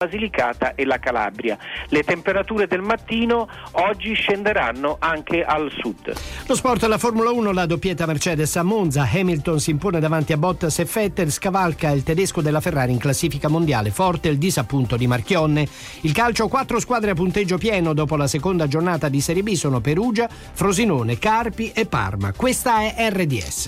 Basilicata e la Calabria. Le temperature del mattino oggi scenderanno anche al sud. Lo sport alla Formula 1, la doppietta Mercedes a Monza, Hamilton si impone davanti a Bottas e Vettel, scavalca il tedesco della Ferrari in classifica mondiale, forte il disappunto di Marchionne. Il calcio, 4 squadre a punteggio pieno dopo la seconda giornata di Serie B sono Perugia, Frosinone, Carpi e Parma. Questa è RDS.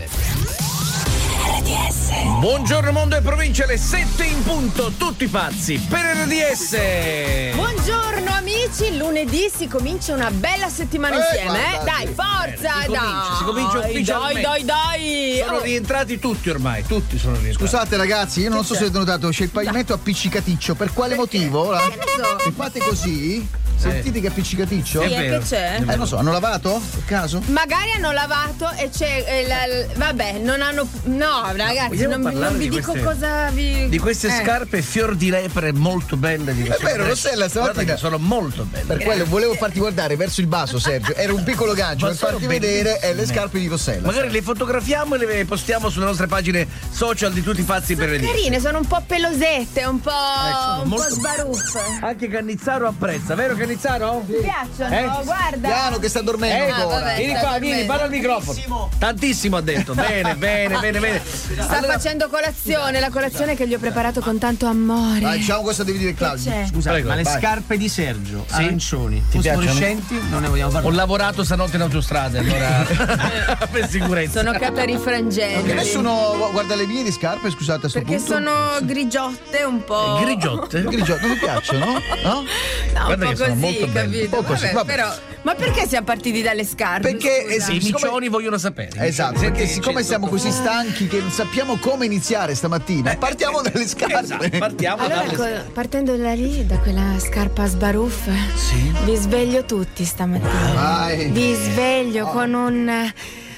Buongiorno mondo e provincia, le 7 in punto, tutti pazzi per RDS. Buongiorno amici, lunedì si comincia una bella settimana insieme, Dai, forza, Si comincia ufficialmente. Dai. Sono rientrati tutti ormai, tutti sono rientrati. Scusate ragazzi, io non so se avete notato, c'è il pavimento appiccicaticcio, per quale motivo? Se fate così, sentite che appiccicaticcio? Sì, che c'è? Non so, hanno lavato? Per caso? Magari hanno lavato e c'è vabbè, non hanno. No, ragazzi, non vi dico cosa vi. Di queste scarpe fior di lepre molto belle di È vero, Rossella stamattina sono molto belle. Per quello volevo farti guardare verso il basso, Sergio. Era un piccolo gancio per farti vedere le scarpe di Rossella. Magari le fotografiamo e le postiamo sulle nostre pagine social di tutti pazzi per RDS. Carine, sono un po' pelosette, un po' sbaruffe. Anche Cannizzaro apprezza, vero Cannizzaro? Mi piacciono, guarda. Piano che sta dormendo ancora. Vieni qua, vieni, parla al microfono. Tantissimo ha detto. Bene. Sta facendo colazione, la colazione che gli ho preparato con tanto amore. Dai, diciamo cosa devi dire Claudio. Scusa, Prego, ma le vai. scarpe di Sergio, arancioni, Ti fosforescenti, non ne vogliamo parlare. Ho lavorato stanotte in autostrada, allora per sicurezza. Sono catarifrangenti. Che nessuno guarda le mie di scarpe, scusate a sto Perché punto. sono grigiotte un po'. Grigiotte? Non mi piacciono? No? No, Guarda un che po' sono così, molto belle. capito? Un po' così, Vabbè, vabbè. però. Ma perché siamo partiti dalle scarpe? Perché scusa? I micioni vogliono sapere. Esatto, perché siccome siamo così stanchi che non sappiamo come iniziare stamattina, partiamo dalle scarpe. Esatto, partiamo Allora, dalle partendo da lì, da quella scarpa sbaruffa, vi sveglio tutti stamattina. Vai. Vi sveglio con un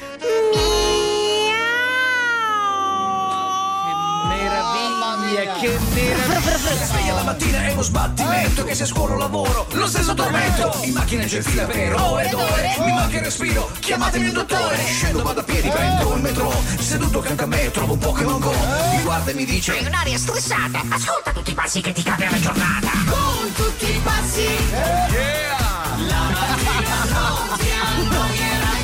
che meraviglia. Sveglia la mattina è uno sbattimento che se scuolo lavoro lo stesso tormento. In macchina c'è fila per ore ed ore, mi manca il respiro, chiamatemi il dottore. Scendo, vado a piedi, prendo il metro, seduto accanto a me trovo un Pokémon Go. Mi guarda e mi dice: hai un'aria stressata, ascolta tutti i passi che ti cambia la giornata. Con tutti i passi, la mattina non ti annoierai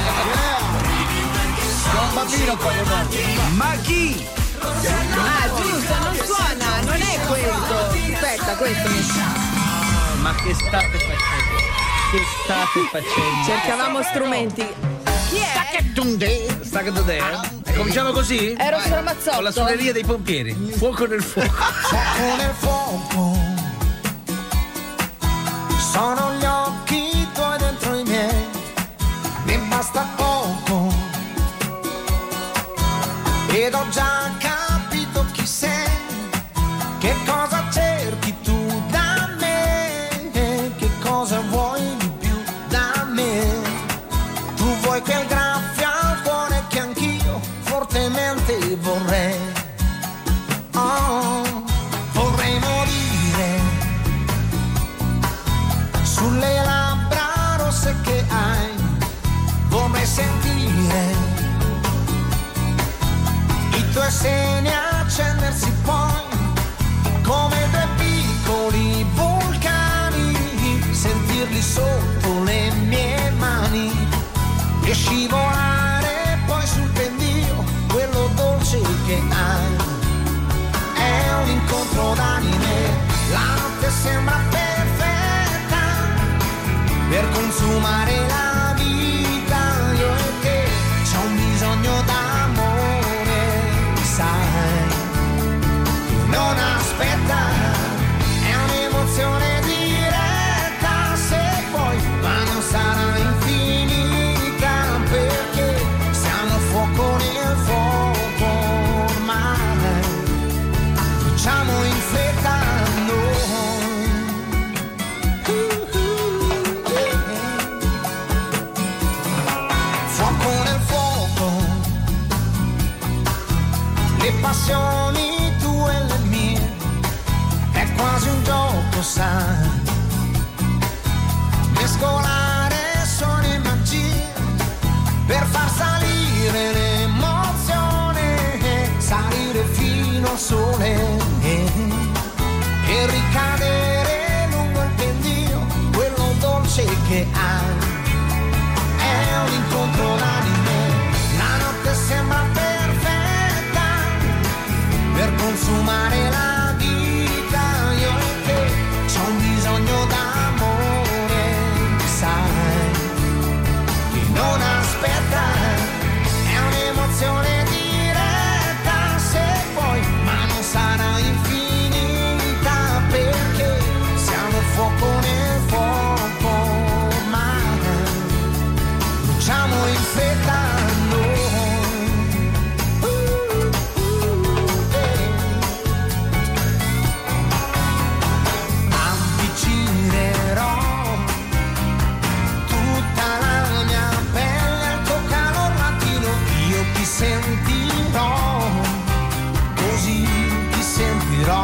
mai. Ma chi? giusto, non suona, non è questo. Aspetta, questo mi sa. Ma che state facendo? Che state facendo? Cercavamo strumenti. Chi è? Stacca there. Cominciamo così? Ero Stramazzotto. Con la suoneria dei pompieri. Fuoco nel fuoco. Fuoco nel fuoco, sono gli occhi tuoi dentro i miei, mi basta poco ed ho già capito chi sei, che cosa cerchi tu da me, che cosa vuoi di più da me. Tu vuoi quel graffio al cuore che anch'io fortemente vorrei. Oh, vorrei morire sulle labbra rosse che hai, vorrei sentire i tuoi seni accendersi poi come due piccoli vulcani, sentirli sotto le mie mani e scivolare poi sul pendio, quello dolce che hai. È un incontro d'anime, la notte sembra perfetta per consumare la vita, io e te c'è un bisogno d'amore, sai, non aspetta, è un'emozione diretta, se vuoi, ma non sarà infinita, perché siamo a fuoco nel fuoco ormai, facciamo in fretta noi. Fuoco nel fuoco, le passioni tue e le mie, è quasi un gioco, sai, mescolare suoni e magie per far salire l'emozione, salire fino al sole e che hai è un incontro unanime. La notte sembra perfetta per consumare la vita. Io e te c'ho un bisogno d'amore, sai, che non aspetta, è un'emozione diretta se vuoi, ma non sarà infinita perché siamo fuoco nel fuoco, ma bruciamo in fretta noi. Avvicinerò tutta la mia pelle al tuo calor latino, io ti sentirò, così ti sentirò.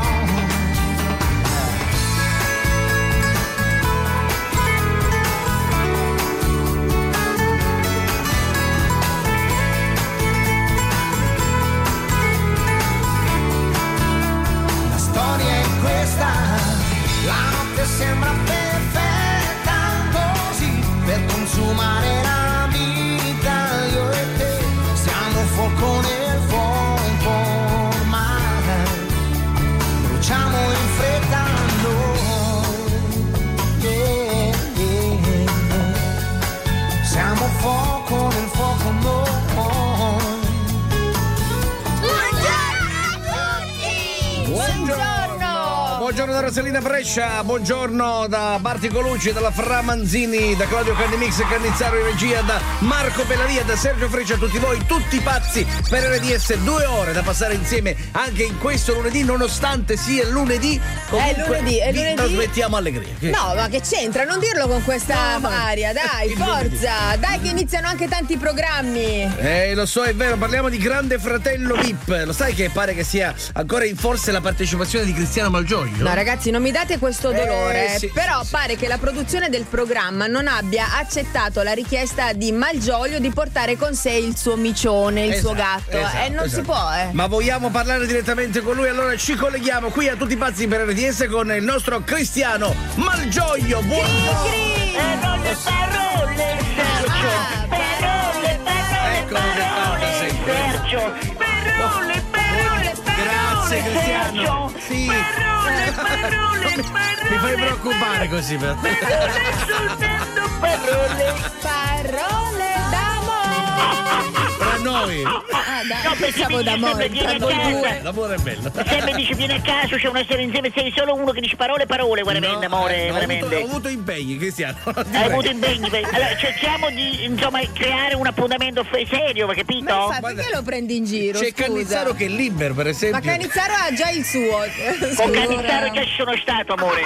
La storia è questa, la notte sembra perfetta così per consumare la vita. Io e te siamo fuoco nel fuoco, ma bruciamo in fretta noi. Yeah, yeah. Siamo fuoco nel fuoco noi. Buongiorno da Rossellina Brescia, buongiorno da Barti Colucci, dalla Fra Manzini, da Claudio Candimix e Cannizzaro in regia, da Marco Bellaria, da Sergio Freccia, a tutti voi, tutti pazzi per RDS, 2 ore da passare insieme anche in questo lunedì, nonostante sia lunedì, comunque è lunedì. trasmettiamo allegria. No, ma che c'entra? Non dirlo con questa aria, dai, forza! Dai che iniziano anche tanti programmi! Lo so, è vero, parliamo di Grande Fratello VIP. Lo sai che pare che sia ancora in forza la partecipazione di Cristiano Malgioglio? No, ragazzi, non mi date questo dolore, sì, però sì, pare che la produzione del programma non abbia accettato la richiesta di Malgioglio di portare con sé il suo micione, il suo gatto. Non si può, Ma vogliamo parlare direttamente con lui? Allora ci colleghiamo qui a tutti i pazzi per RDS con il nostro Cristiano Malgioglio. Buongiorno! Parole, Sergio! Parole, Sergio! Parole, grazie Cristiano! Sì! Parole! Mi fai preoccupare così per te. Soltanto parole d'amore! Tra noi! No, pensavo d'amore, tra voi due. L'amore è bello. Sempre dice viene a caso, c'è una serie insieme, sei solo uno che dice parole, veramente, amore, veramente. Ho avuto impegni, Cristiano. Hai avuto impegni. Allora cerchiamo di, insomma, creare un appuntamento serio, capito? Ma infatti, perché lo prendi in giro? C'è Cannizzaro che è libero, per esempio. Ma Cannizzaro ha già il suo. Con Cannizzaro già ci sono stato, amore.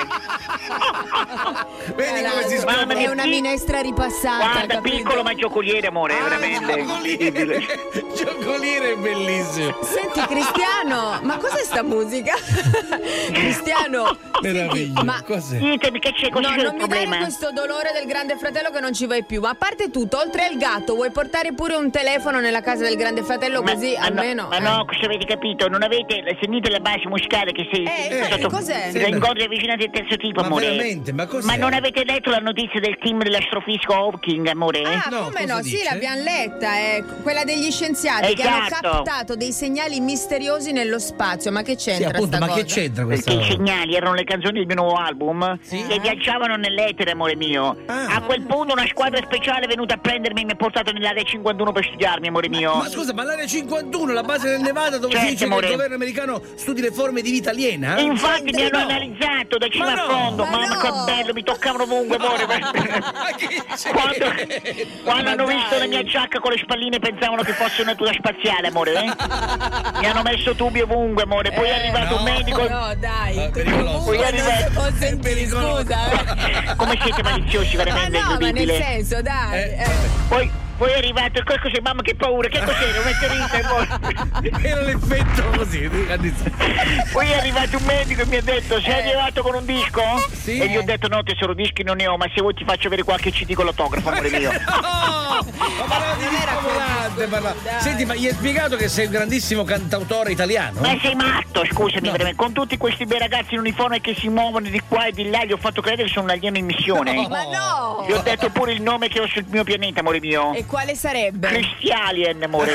Vedi come si scuola? È una minestra ripassata. Guarda, capito? piccolo ma giocoliere, amore, veramente. Giocoliere è bellissimo. Senti Cristiano, ma cos'è sta musica? Cristiano, meraviglia. Ma cos'è? Ditemi che c'è, cosa c'è il non mi problema? dare questo dolore del Grande Fratello che non ci vai più. Ma a parte tutto, oltre al gatto, vuoi portare pure un telefono nella casa del Grande Fratello, così almeno. Ma no, cosa avete capito? Non avete sentito la base musicale che sei cos'è? Incontri avvicinati del terzo tipo, Ma amore. veramente, ma cos'è? Ma non avete letto la notizia del team dell'astrofisico Hawking, amore? Ah, No, come cosa no? dice? Sì, l'abbiamo letta, quella degli scienziati che hanno Esatto. captato dei segnali misteriosi nello spazio. Ma che Sì, c'entra appunto, sta ma cosa? che c'entra questa Perché i roba? segnali erano le canzoni del mio nuovo album che viaggiavano nell'etere, amore mio. A quel punto una squadra speciale è venuta a prendermi e mi ha portato nell'area 51 per studiarmi, amore mio. Ma scusa, ma l'area 51, la base del Nevada, dove Certo, si dice amore. che il governo americano studi le forme di vita aliena? Infatti mi hanno analizzato da cima Ma a no, fondo, ma mamma no. che bello, mi toccavano ovunque, amore. Ma che c'è? Quando hanno visto la mia giacca con le spalline pensavano che fosse una tuta spaziale, amore. Mi hanno messo tubi ovunque, amore. Poi è arrivato un medico. No, dai. È pericoloso. Poi Non arriva- si consentì, scusa. Come siete maliziosi, Ma veramente no, ma nel incredibile. senso, dai. Poi Poi è arrivato, cos'è, mamma che paura, che cos'era? Un meteorite? Era l'effetto così. Poi è arrivato un medico e mi ha detto, sei arrivato con un disco? Sì. E gli ho detto, no tesoro, dischi non ne ho, ma se vuoi ti faccio avere qualche CD con l'autografo, amore mio. Ma parlava di disco volante. Senti, ma gli hai spiegato che sei un grandissimo cantautore italiano? Ma sei matto, scusami, veramente. Con tutti questi bei ragazzi in uniforme che si muovono di qua e di là, gli ho fatto credere che sono un alieno in missione. No. Ma no! Gli ho detto pure il nome che ho sul mio pianeta, amore mio. E quale sarebbe? Cristialien, amore.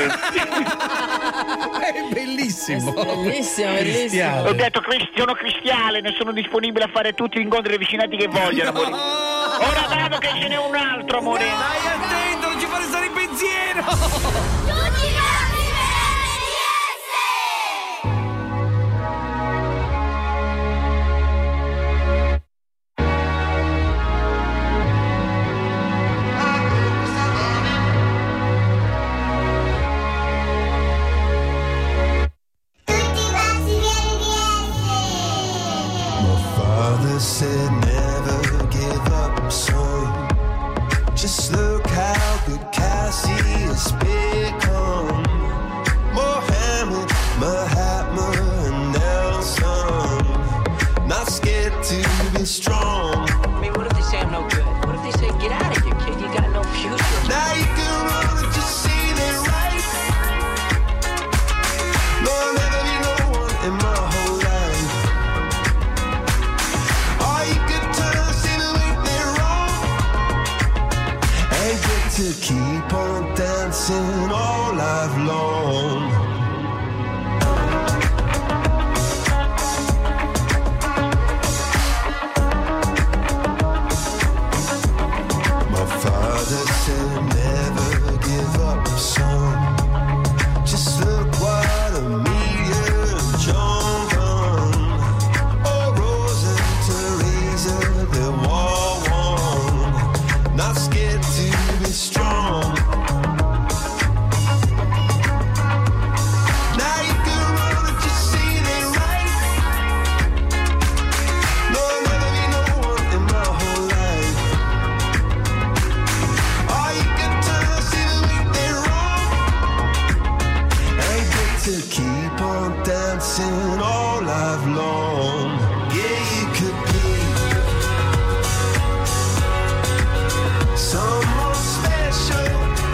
È bellissimo. Bellissimo. Ho detto sono cristiale, ne sono disponibile a fare tutti gli incontri ravvicinati che vogliono, amore. Ora vado che ce n'è un altro, amore. Stai attento, non ci fare stare in pensiero. Said never give up, son. Just look how good Cassie has become. Mohammed, Mahatma, and Nelson. Not scared to be strong. I mean, what if they say I'm no good? What if they say, get out of here, kid? You got no future. Now you can run and just see they're right. No, I'll never be no one in my whole life. To keep on dancing all life long. My father said never give up, son. Just look what a meteor John done. Oh, Rose and Teresa, they're war worn. Not scared to be strong. Now you can run and just see they right. No, I'll never be no one in my whole life. Or you can turn, see the weak they wrong. And get to keep on dancing all life long. Yeah, you could be someone special.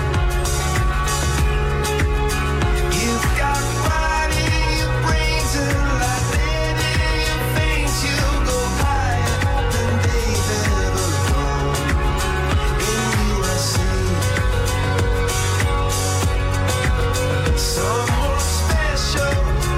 You've got fire in your brains and light in your veins. You'll go higher than they've ever gone. In you I see someone special.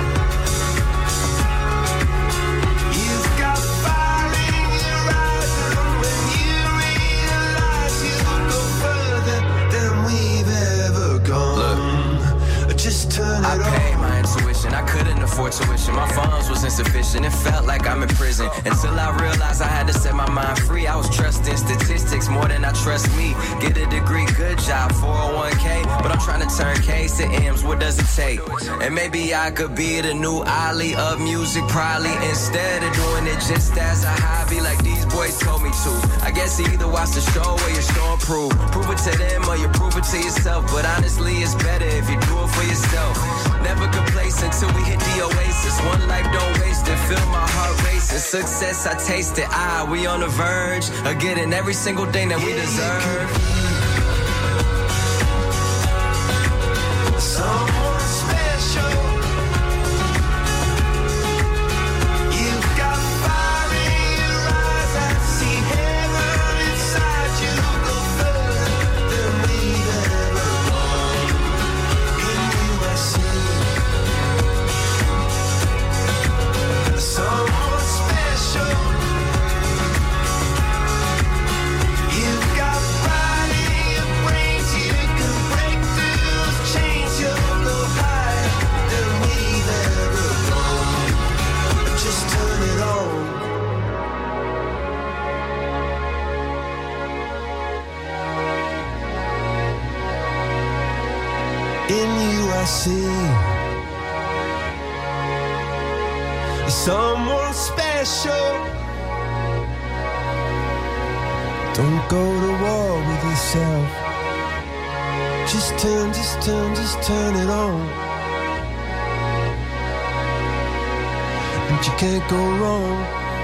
You've got fire in your eyes, and when you realize you'll go further than we've ever gone. Just turn it I paid my intuition, I couldn't afford tuition. My funds was insufficient, it felt like I'm in prison. Until I realized I had to set my mind free. I was trusting statistics more than I trust me. Get a degree, good job, 401k. But I'm trying to turn K's to M's, what does it take? And maybe I could be the new Ali of music, probably. Instead of doing it just as a hobby like these boys told me to. I guess you either watch the show or you show and prove. Prove it to them or you prove it to yourself. But honestly, it's better if you do it for yourself. Never complacent till we hit the oasis. One life, don't waste it. Feel my heart racing. Success, I taste it. We on the verge of getting every single thing that we deserve. someone special. You've got fire in your eyes, I see heaven inside you. Go further than we've ever gone. In you I see someone special. You've got pride in your brains, you can break through those chains. You'll go higher than we've ever gone. Just turn it on. In you I see someone special. Don't go to war with yourself. Just turn it on. And you can't go wrong.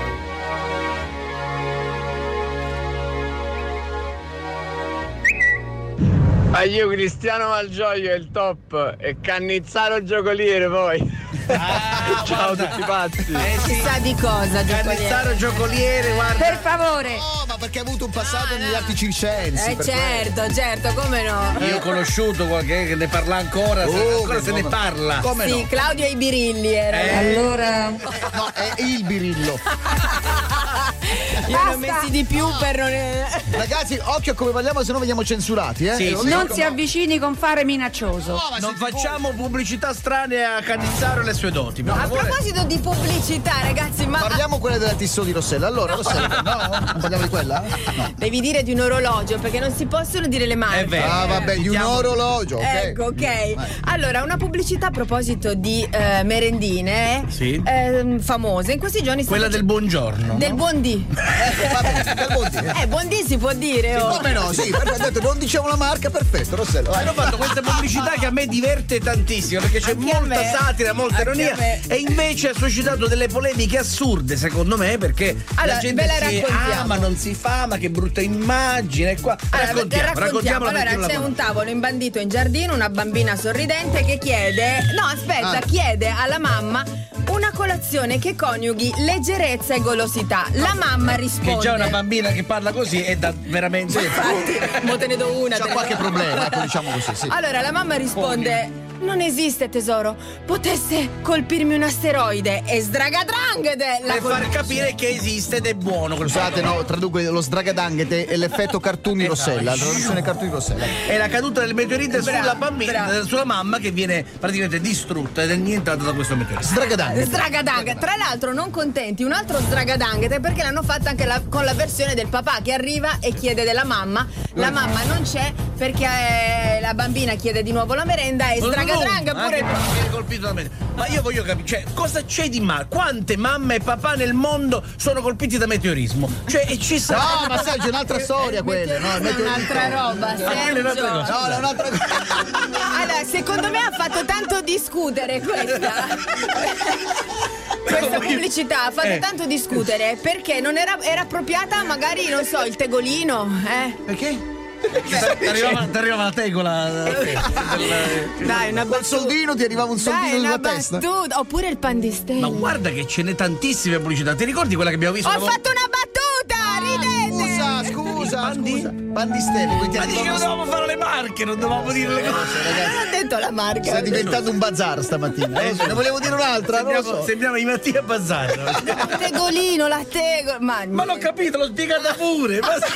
Ma io Cristiano Malgioglio è il top e Cannizzaro giocoliere poi. Ciao tutti pazzi. Chissà di cosa, Cannizzaro giocoliere, guarda. Per favore. No, ma perché ha avuto un passato negli arti circensi. Certo, come no? Io ho conosciuto qualche che ne parla ancora, ancora se ne parla. Come sì, no? Claudio e i birilli era. Allora. No, è il birillo. Io ne ho messi di più per non. Ragazzi, occhio a come parliamo, se no veniamo censurati, eh? Sì, Non si avvicini con fare minaccioso. Non facciamo pubblicità strane a Cannizzaro e le sue doti. Per A favore. proposito di pubblicità, ragazzi, ma Parliamo quella della Tissot di Rossella. Allora, Rossella, no? Non parliamo di quella? No. devi dire di un orologio perché non si possono dire le marche. È vero. Ah, vabbè, di un orologio, ok. Ecco, ok. Allora, una pubblicità a proposito di merendine Sì. famose. In questi giorni Quella del buongiorno. del buondì. Vabbè, dal Bondi. Buondì si può dire. Oh. Come no? Sì, perché ha detto non diciamo la marca, perfetto, Rossella. vai. Hanno fatto questa pubblicità che a me diverte tantissimo perché c'è Anche a molta me. satira, molta Anche ironia a me. e invece ha suscitato delle polemiche assurde secondo me perché Allora, la gente ve la si raccontiamo. ma non si fa, ma che brutta immagine qua. Raccontiamola Allora, mettila c'è là. un tavolo imbandito in giardino, una bambina sorridente che chiede chiede alla mamma una colazione che coniughi leggerezza e golosità. La mamma risponde. Che già una bambina che parla così è da veramente. Infatti, mo te ne do una. C'ha qualche problema, ecco, diciamo così, sì. Allora la mamma risponde: non esiste tesoro, potesse colpirmi un asteroide e sdragadrangede la Per far capire che esiste ed è buono. Scusate, no, traduco lo sdragadanghete è l'effetto cartoni Rossella, la traduzione cartoni Rossella. È la caduta del meteorite Bravo, sulla bambina, bravo. sulla mamma che viene praticamente distrutta ed è nientata da questo meteorite. Sdragadanghete. Sdragadang. Tra l'altro non contenti, un altro sdragadanghete perché l'hanno fatta anche con la versione del papà che arriva e chiede della mamma. La mamma non c'è perché la bambina chiede di nuovo la merenda e sdragadang pure il papà. Viene colpito da me. Ma io voglio capire, cioè, cosa c'è di male? Quante mamme e papà nel mondo sono colpiti da meteorismo? Cioè, e ci sarà. No, ma Sergio, è un'altra storia quella. No, il È un'altra roba, quella è un'altra Sergio. cosa. No, è un'altra cosa. Allora, secondo me ha fatto tanto discutere questa pubblicità ha fatto tanto discutere perché non era appropriata magari, non so, il tegolino, Perché? Ti arrivava la tegola. Dai, una Col soldino ti arrivava un soldino una nella testa. battuta. Oppure il pan di Ma stelle. guarda che ce n'è tantissime pubblicità. Ti ricordi quella che abbiamo visto? Ho fatto una battuta, ridete! Scusa. Pandi? Pandistelle, quindi Ma dici che non dovevamo fare le marche, non dovevamo dire le cose. Non ho detto la marca. Sta diventando un bazar stamattina. Ne volevo dire un'altra, non lo so. Sembriamo i Mattia Bazzaro. Tegolino, la tegola. Ma l'ho capito, l'ho spiegata pure.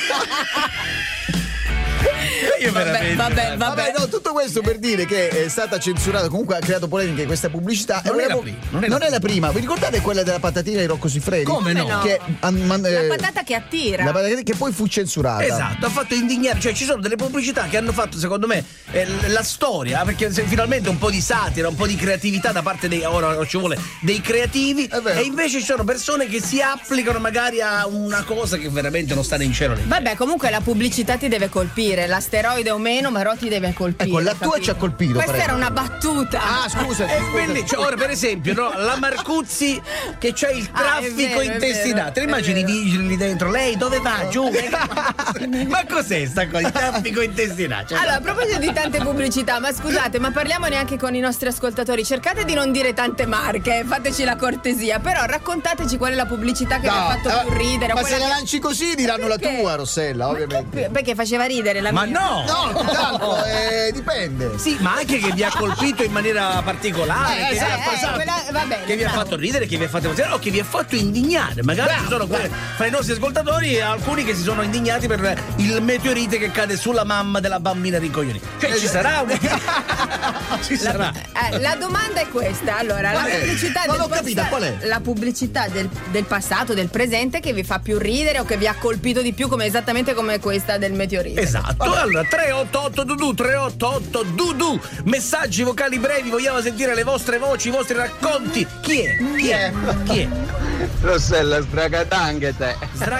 Io veramente. Vabbè, no, tutto questo per dire che è stata censurata, comunque ha creato polemiche questa pubblicità. Non e è la volevo- prima, non è la prima. Vi ricordate quella della patatina di Rocco Siffredi? Come no? Che, La patata che attira. la patata che poi fu censurata. Esatto, ha fatto indignare, cioè ci sono delle pubblicità che hanno fatto secondo me la storia, perché finalmente un po' di satira, un po' di creatività da parte ora ci vuole dei creativi e invece ci sono persone che si applicano magari a una cosa che veramente non sta né in cielo né in terra. Vabbè, comunque la pubblicità ti deve colpire, l'asteroide o meno, però ti deve colpire. Ecco, la tua capito? ci ha colpito. Questa prego. era una battuta. Ah, scusa. È bellissimo. Ora, per esempio, no, la Marcuzzi che c'è il traffico vero, è intestinale. Te vero, immagini è i vero. vigili lì dentro? Lei dove va? Giù? Ma cos'è sta cosa? Il traffico intestinale? Cioè, Allora, a proposito di tante pubblicità, ma scusate, ma parliamo neanche con i nostri ascoltatori. Cercate di non dire tante marche, fateci la cortesia, però raccontateci qual è la pubblicità che vi ha fatto più ridere. Ma quella se la che- lanci così diranno la Perché? tua, Rossella, ovviamente. Perché faceva ridere la Ma mia. no! No, tanto, dipende. Sì, ma anche che vi ha colpito in maniera particolare, che, vi ha fatto, va bene, che vi ha bravo. fatto ridere, che vi ha fatto emozionare o che vi ha fatto indignare. Magari ci sono fra i nostri ascoltatori alcuni che si sono indignati per il meteorite che cade sulla mamma della bambina rincoglionita. Cioè ci sarà un... ci sarà. La domanda è questa. Allora, la Qual è? pubblicità Non del l'ho capita, qual è? La pubblicità del passato, del presente che vi fa più ridere o che vi ha colpito di più, come esattamente come questa del meteorite. Esatto, allora 388 Dudu 388 Dudu, messaggi vocali brevi, vogliamo sentire le vostre voci, i vostri racconti. Chi è? Chi è? Chi è? Rossella, sdragatanghete.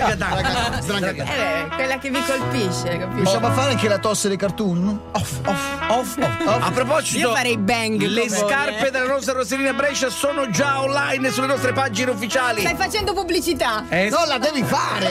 Quella che vi colpisce, capisci? Riusciamo a fare anche la tosse dei cartoon? Off. A proposito, Io farei bang. le con voi, scarpe della nostra Rossellina Brescia sono già online sulle nostre pagine ufficiali. Stai facendo pubblicità? Non la devi fare!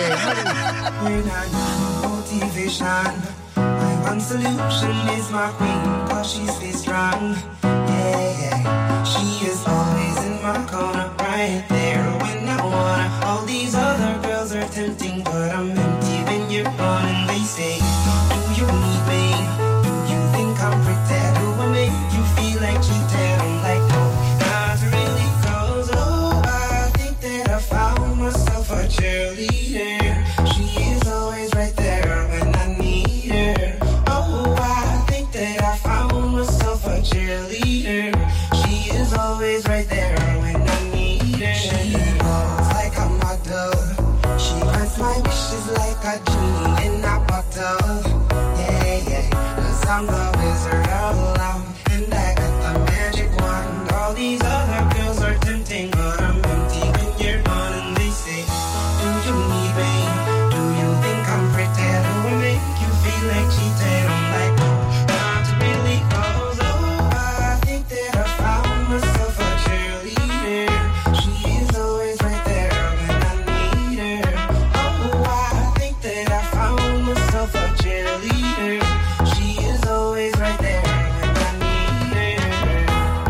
Motivation. My one solution is my queen, cause she's very strong. Yeah. She is always in my corner, right there when I wanna. All these other girls are tempting, but I'm empty when you're gone. And they say, do you need me? Do you think I'm pretty? Do I make you feel like cheating? I'm like, no, not really, cause oh, I think that I found myself a cheerleader. She is always right there when I need her. Oh, I think that I found myself a cheerleader. She is always right there when I need her. She walks like a model. She grants my wishes like a genie in a bottle. Yeah. Cause I'm the wizard of love, and I got the magic wand. All these other girls are tempting, but I'm empty when you're gone. And they say, do you need me? Do you think I'm pretty? Do I make you feel like cheating? I'm like, no, not really, cause oh, I think that I found myself a cheerleader. She is always right there when I need her. Oh, I think that I found myself a cheerleader. She is always right there when I need her.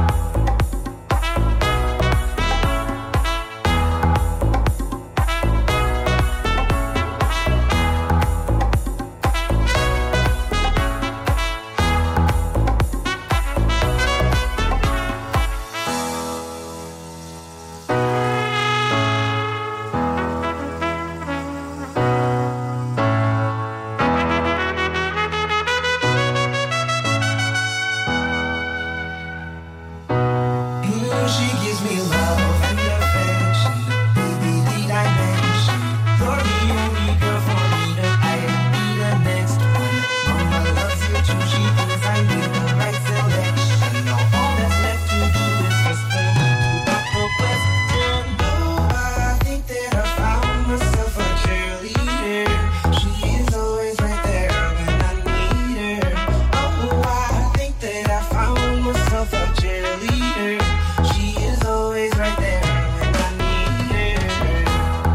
She gives me love and affection, baby, the dimension. You're the only girl for me to be the next one. Mama loves you too, she thinks I made the right selection. Now all that's left to do is whisper to the question. Oh, I think that I found myself a cheerleader. She is always right there when I need her. Oh, I think that I found myself a cheerleader. She is always right there when I need her.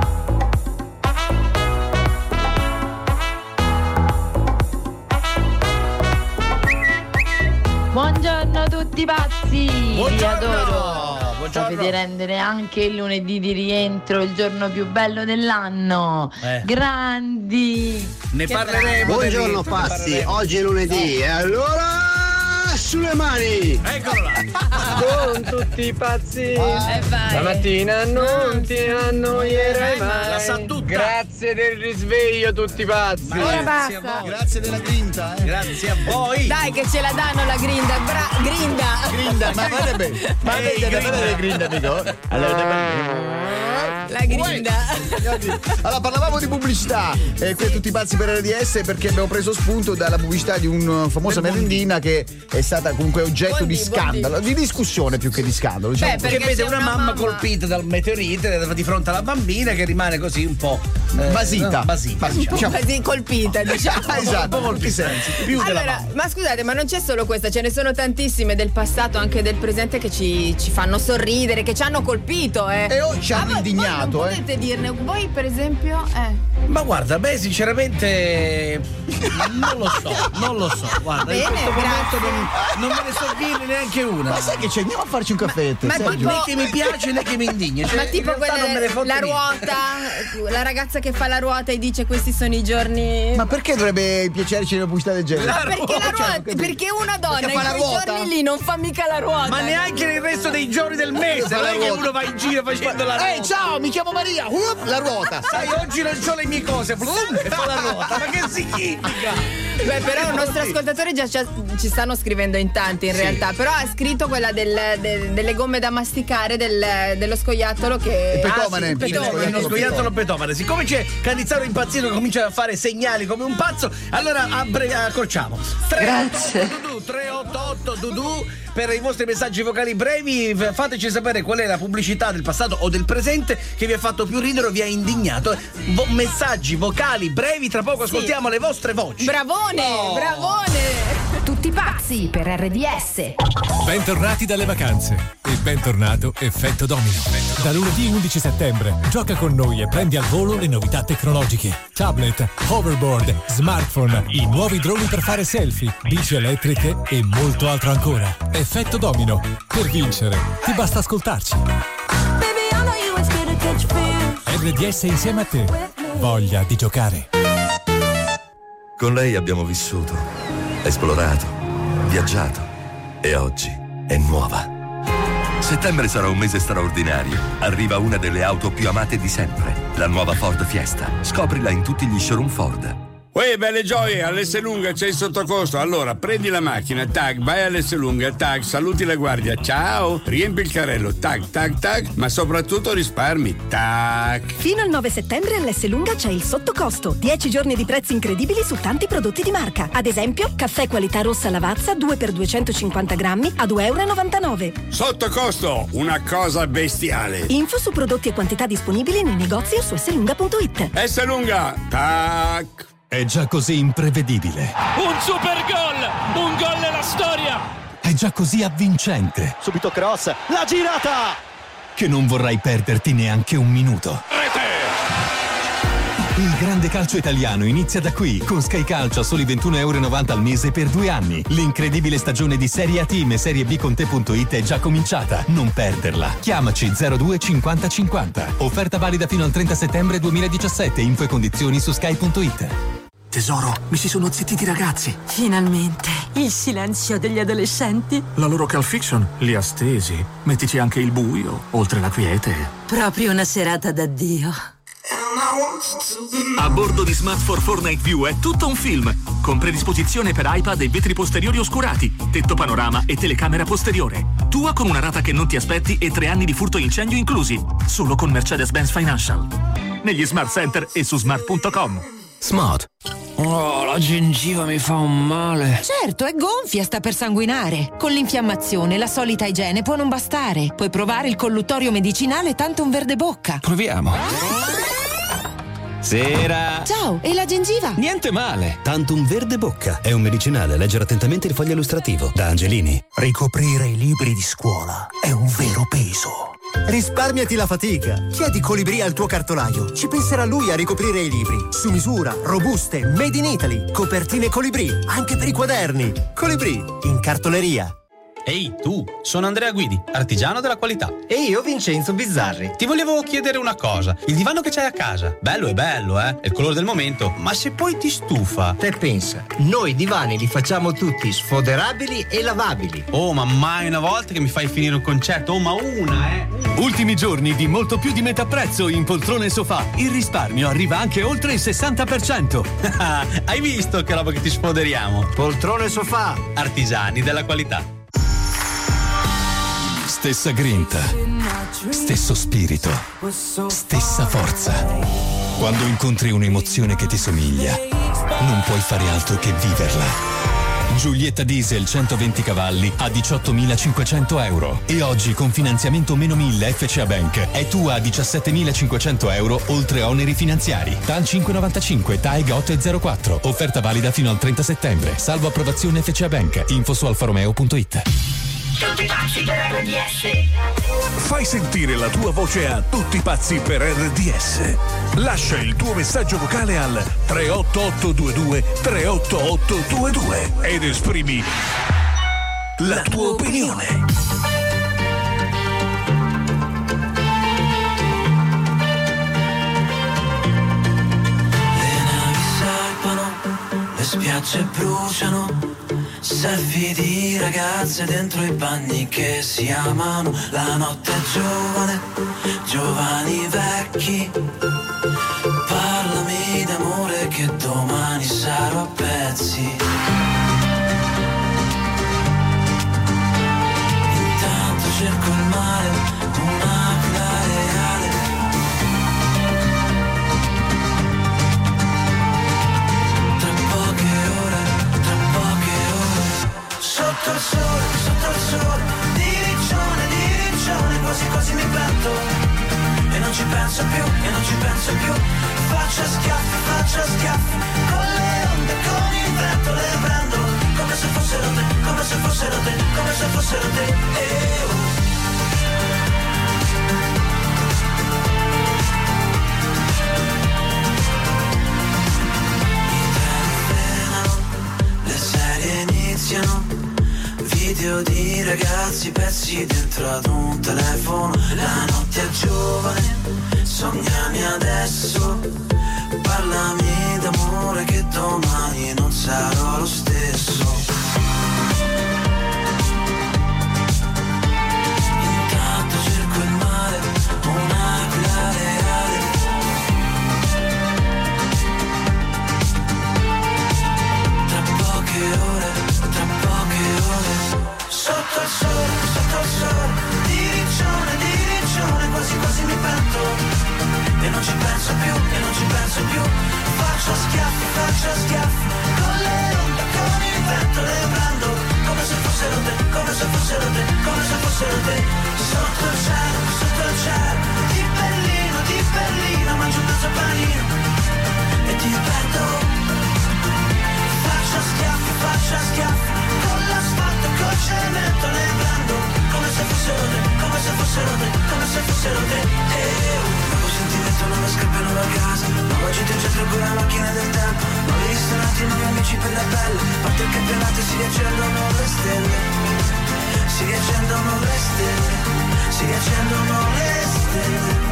Buongiorno a tutti pazzi, vi adoro. Buongiorno. Sapete rendere anche il lunedì di rientro il giorno più bello dell'anno. Grandi. Ne parleremo. Buongiorno Delitto, ne pazzi, parleremo. oggi è lunedì e allora sulle mani! Eccolo là! Con tutti i pazzi. vai. Stamattina non ti annoierai mai. La sa tutta. Grazie del risveglio tutti pazzi. Ora Grazie a basta. voi. Grazie della grinta, Grazie a voi. Dai che ce la danno la grinda, grinda. Grinda, ma vada bene. Ma vede grinda, amico. La grinda. Allora, parlavamo di pubblicità qui a tutti i pazzi per RDS perché abbiamo preso spunto dalla pubblicità di una famosa merendina che è stata comunque oggetto di scandalo, di discussione più che di scandalo. Diciamo. Perché vede una mamma colpita dal meteorite di fronte alla bambina che rimane così un po' basita. diciamo. Quasi colpita, diciamo. Esatto, in molti sensi. Più della Allora, mamma. ma scusate, ma non c'è solo questa, ce ne sono tantissime del passato, anche del presente che ci fanno sorridere, che ci hanno colpito, E o ci hanno indignato, voi non potete dirne, voi per esempio, Ma guarda, beh, sinceramente non lo so. Guarda, in Bene, questo momento grazie. non me ne so dire neanche una. Ma sai che c'è? Andiamo a farci un caffè. Ma Sergio. Né che mi piace né che mi indigna. Cioè, ma in tipo realtà non me ne fotte la niente. ruota, la ragazza che fa la ruota e dice questi sono i giorni. Ma perché dovrebbe piacerci una pubblicità del genere? Ma perché la ruota? Perché una donna Perché in fa la quei ruota? giorni lì non fa mica la ruota. Ma neanche nel resto dei giorni del mese. Fa Non la è che ruota. uno va in giro facendo la ruota. Ciao, mi chiamo Maria. La ruota. Sai, oggi non c'ho le mie cose. Blum, e fa la ruota. Ma che significa? Beh, però un nostro ascoltatore già ci stanno scrivendo in tanti in realtà, però ha scritto quella delle gomme da masticare dello scoiattolo che... Lo scoiattolo petomane. Siccome c'è Cannizzaro impazzito che comincia a fare segnali come un pazzo, allora accorciamo. Grazie. 388 Dudu per i vostri messaggi vocali brevi. Fateci sapere qual è la pubblicità del passato o del presente che vi ha fatto più ridere o vi ha indignato. Messaggi vocali brevi, tra poco ascoltiamo le vostre voci. Bravone, bravone. Tutti pazzi per RDS. Bentornati dalle vacanze e bentornato Effetto Domino. Da lunedì 11 settembre gioca con noi e prendi al volo le novità tecnologiche: tablet, hoverboard, smartphone, i nuovi droni per fare selfie, bici elettriche e molto altro ancora. Effetto Domino. Per vincere ti basta ascoltarci. RDS insieme a te. Voglia di giocare. Con lei abbiamo vissuto, esplorato, viaggiato e oggi è nuova. Settembre sarà un mese straordinario. Arriva una delle auto più amate di sempre, la nuova Ford Fiesta. Scoprila in tutti gli showroom Ford. Uè, belle gioie, all'Esselunga c'è il sottocosto. Allora, prendi la macchina, tac, vai all'Esselunga, tac, saluti la guardia, ciao, riempi il carrello, tac, tac, tac, ma soprattutto risparmi, tac. Fino al 9 settembre all'Esselunga c'è il sottocosto. 10 giorni di prezzi incredibili su tanti prodotti di marca. Ad esempio, caffè qualità rossa Lavazza 2x250 grammi a €2,99. Sottocosto, una cosa bestiale. Info su prodotti e quantità disponibili nei negozi o su esselunga.it. Esselunga, tac. È già così imprevedibile. Un super gol! Un gol nella storia! È già così avvincente. Subito cross, la girata! Che non vorrai perderti neanche un minuto. Il grande calcio italiano inizia da qui, con Sky Calcio a soli €21,90 al mese per 2 anni. L'incredibile stagione di Serie A Team e Serie B con te.it è già cominciata. Non perderla. Chiamaci 02 50 50. Offerta valida fino al 30 settembre 2017. Info e condizioni su sky.it. Tesoro, mi si sono zittiti i ragazzi. Finalmente, il silenzio degli adolescenti. La loro calfiction li ha stesi. Mettici anche il buio, oltre la quiete. Proprio una serata d'addio. A bordo di Smart for Fortnite View è tutto un film, con predisposizione per iPad e vetri posteriori oscurati, tetto panorama e telecamera posteriore. Tua con una rata che non ti aspetti e 3 anni di furto e incendio inclusi, solo con Mercedes-Benz Financial. Negli Smart Center e su smart.com. Smart. Oh, la gengiva mi fa un male. Certo, è gonfia, sta per sanguinare. Con l'infiammazione la solita igiene può non bastare. Puoi provare il colluttorio medicinale Tantum Verde Bocca. Proviamo. Sera. Ciao, e la gengiva? Niente male. Tantum Verde Bocca è un medicinale. Leggere attentamente il foglio illustrativo. Da Angelini. Ricoprire i libri di scuola è un vero peso. Risparmiati la fatica. Chiedi Colibrì al tuo cartolaio. Ci penserà lui a ricoprire i libri. Su misura, robuste, made in Italy. Copertine Colibrì, anche per i quaderni. Colibrì, in cartoleria. Ehi, tu, sono Andrea Guidi, artigiano della qualità. E io Vincenzo Bizzarri. Ti volevo chiedere una cosa. Il divano che c'hai a casa, bello è bello, è il colore del momento, ma se poi ti stufa... Te pensa, noi divani li facciamo tutti sfoderabili e lavabili. Oh, ma mai una volta che mi fai finire un concerto, ma una. Ultimi giorni di molto più di metà prezzo in poltrone e sofà. Il risparmio arriva anche oltre il 60%. Hai visto che roba che ti sfoderiamo? Poltrone e sofà. Artigiani della qualità. Stessa grinta, stesso spirito, stessa forza. Quando incontri un'emozione che ti somiglia, non puoi fare altro che viverla. Giulietta Diesel 120 cavalli a €18.500 e oggi con finanziamento meno 1000 FCA Bank è tua a €17.500 oltre oneri finanziari. TAN 595, TAEG 804. Offerta valida fino al 30 settembre. Salvo approvazione FCA Bank. Info su alfaromeo.it. Tutti pazzi per RDS. Fai sentire la tua voce a Tutti pazzi per RDS. Lascia il tuo messaggio vocale al 38822 38822 ed esprimi la tua opinione. Le navi salpano, le spiagge bruciano. Selfie di ragazze dentro i bagni che si amano. La notte è giovane, giovani vecchi. Parlami d'amore che domani sarò a pezzi. il sole, di riccione, quasi quasi mi pento. E non ci penso più, faccio schiaffi, con le onde, con il vento le prendo, come se fossero te, come se fossero te. Le serie iniziano, video di ragazzi pezzi dentro ad un telefono. La notte è giovane, sognami adesso, parlami d'amore che domani non sarò lo stesso. Intanto cerco il mare, un'aquila reale. Tra poche ore, sotto il sole, di riccione, quasi quasi mi pento. E non ci penso più, faccio schiaffi, con le onde, con il vento le prendo, come se fossero te, sotto il cielo, di Berlino, mangio un pezzo panino, e ti perdo, faccio schiaffi, con l'asfalto e col cemento le prendo, come se fossero te, nuovo sentimento, nuove scarpe, nuova casa, nuova gente in centro con la macchina del tempo, nuovi ristoranti, nuovi amici per la pelle, parte il campionato e si riaccendono le stelle, si riaccendono le stelle.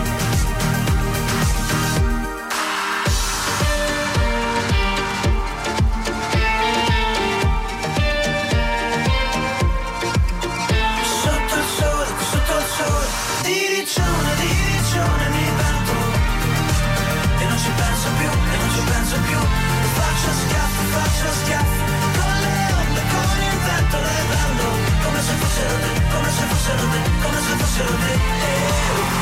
Di riccione mi pento. E non ci penso più, faccio schiaffi, con le onde, con il vento le prendo, come se fossero te.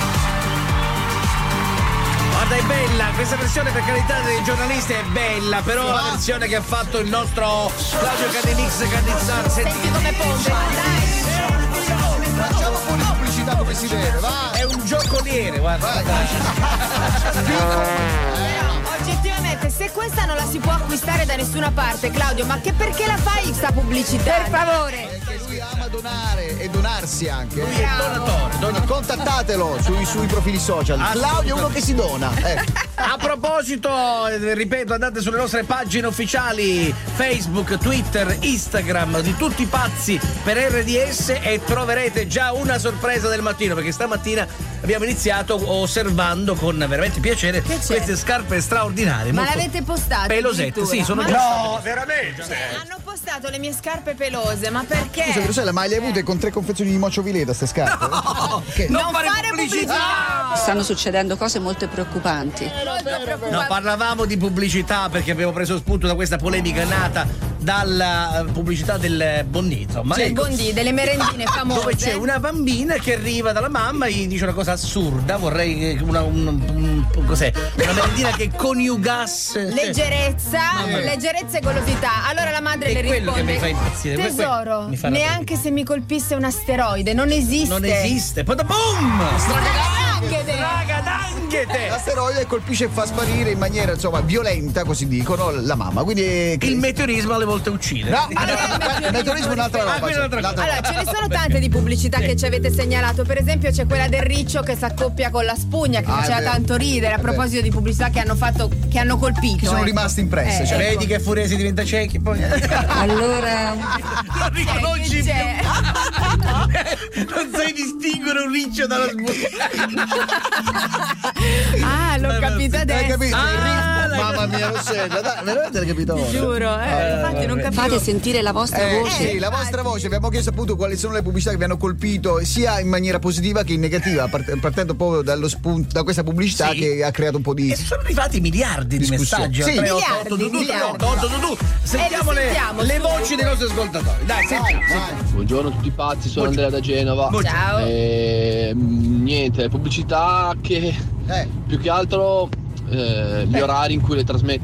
Guarda, è bella, questa versione per carità dei giornalisti è bella, però la versione che ha fatto il nostro Claudio Candemix Cannizzaro, senti come pompa, facciamo un po' di pubblicità come si deve, va? È un giocoliere, guarda. Oggettivamente, se questa non la si può acquistare da nessuna parte, Claudio, ma perché la fai sta pubblicità? Per favore. Perché lui ama donare e donarsi anche. Lui è donatore. Contattatelo sui profili social. Claudio è uno che si dona. A proposito, ripeto, andate sulle nostre pagine ufficiali Facebook, Twitter, Instagram di Tutti i Pazzi per RDS e troverete già una sorpresa del mattino, perché stamattina abbiamo iniziato osservando con veramente piacere queste scarpe straordinarie. Ma l'avete postate? Pelosette, sì, sono no, veramente. Hanno postato le mie scarpe pelose, ma perché? Scusa, Rosella, ma le hai avute con 3 confezioni di Mocio Vileda ste scarpe? No, che? non fare pubblicità! Stanno succedendo cose molto preoccupanti. No, parlavamo di pubblicità perché abbiamo preso spunto da questa polemica nata dalla pubblicità del Bonnito. Ma del Bondi, delle merendine famose. Dove c'è una bambina che arriva dalla mamma e gli dice una cosa assurda. Vorrei cos'è? Una merendina che coniugasse leggerezza e golosità. Allora la madre le risponde: quello che mi fa impazzire. Tesoro, neanche se mi colpisse un asteroide, non esiste. Poi boom! Straganghete! L'asteroide colpisce e fa sparire in maniera insomma violenta, così dicono, la mamma. Quindi il meteorismo alle volte uccide. No, il meteorismo è un'altra roba. Allora, ce ne sono tante di pubblicità che ci avete segnalato. Per esempio c'è quella del riccio che si accoppia con la spugna, che faceva tanto ridere, a proposito di pubblicità che hanno fatto, che hanno colpito. Che sono rimasti impresse. Cioè, vedi che Furesi diventa ciechi poi. Allora non riconosci più. Non sai distinguere un riccio dalla spugna. Ah, l'ho capito adesso. Mamma mia, Rossella, dai, veramente l'hai capito ora? Giuro, infatti non capivo. fate sentire la vostra voce. Sì, la vostra voce. Abbiamo chiesto appunto quali sono le pubblicità che vi hanno colpito sia in maniera positiva che in negativa, partendo proprio dallo spunto, da questa pubblicità che ha creato un po' di. E sono arrivati miliardi di messaggi. Sì, miliardi. Sentiamo le voci dei nostri ascoltatori. Dai, sentiamo. Buongiorno a tutti pazzi, sono Andrea da Genova. Ciao. Niente, pubblicità che più che altro gli orari in cui le trasmettono.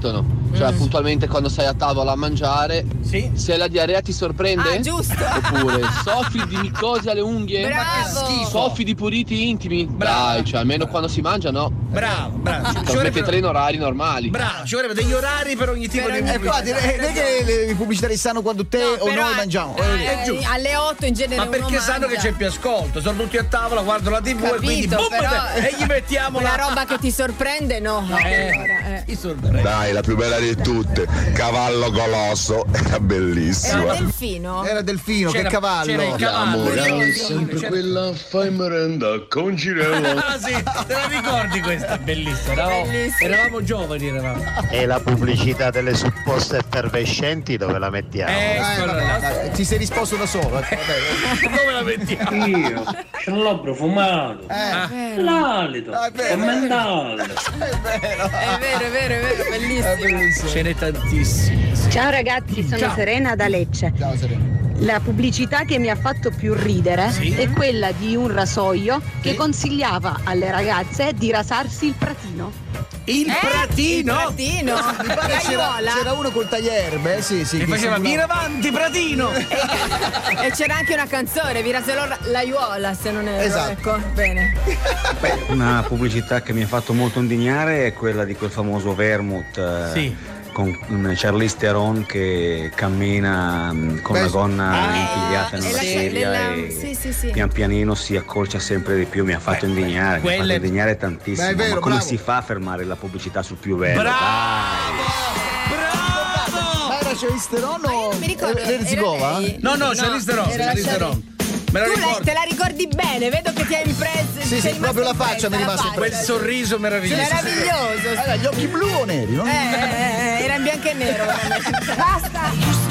Cioè puntualmente quando sei a tavola a mangiare. Sì. Se la diarrea ti sorprende. Ah, giusto. Oppure soffri di micosi alle unghie. Bravo. Soffi di puriti intimi. Dai, cioè almeno quando si mangia no. Bravo. Trasmettete in orari normali. Bravo, ci vorrebbero degli orari per ogni tipo di Infatti, non è che le pubblicitari sanno quando te o però, noi mangiamo. È giusto. Alle 8 in genere Ma perché uno sanno mangia. che c'è più ascolto? Sono tutti a tavola, guardano la TV e quindi boom, e gli mettiamo la roba che ti sorprende, no. Dai, la più bella di tutte, Cavallo Colosso, era bellissima. Era Delfino. Era Delfino, che cavallo. C'era il cavallo. Amore, sempre quella fai merenda con Girella. Ah sì, te la ricordi questa? Bellissima. Eravamo giovani, eravamo. E la pubblicità delle supposte effervescenti dove la mettiamo? Ti sei risposto da solo. Dove la mettiamo? Io ce l'ho profumato. L'alito. Commentato. È vero, bellissimo. Ce n'è tantissimi. Ciao ragazzi, sono Ciao. Serena da Lecce. Ciao Serena. La pubblicità che mi ha fatto più ridere è quella di un rasoio che consigliava alle ragazze di rasarsi il pratino. Il pratino? Pratino. Mi pare c'era uno col taglierbe, sì. Che faceva vira avanti, pratino! E c'era anche una canzone, vi raserò l'aiuola, se non erro. Esatto. Ecco, bene. Una pubblicità che mi ha fatto molto indignare è quella di quel famoso vermouth. Sì. Con Charlize Theron che cammina con la gonna impigliata nella sedia e sì. pian pianino si accorcia sempre di più. Mi ha fatto indignare, mi ha fatto indignare tantissimo. Beh, è vero, ma come bravo. si fa a fermare la pubblicità sul più bello? Ma era Charlize Theron o mi ricordo, Rerzigova? No, Charlize Theron. Me la Tu ricordo. te la ricordi bene, vedo che ti hai ripreso. Sì, proprio la faccia mi è rimasta Quel sorriso meraviglioso. Meraviglioso. Allora, gli occhi blu o neri, no? Era in bianco e nero, veramente. Basta.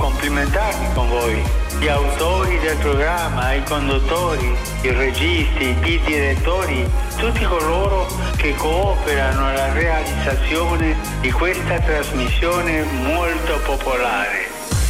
complimentarmi con voi, gli autori del programma, i conduttori, i registi, i direttori, tutti coloro che cooperano alla realizzazione di questa trasmissione molto popolare.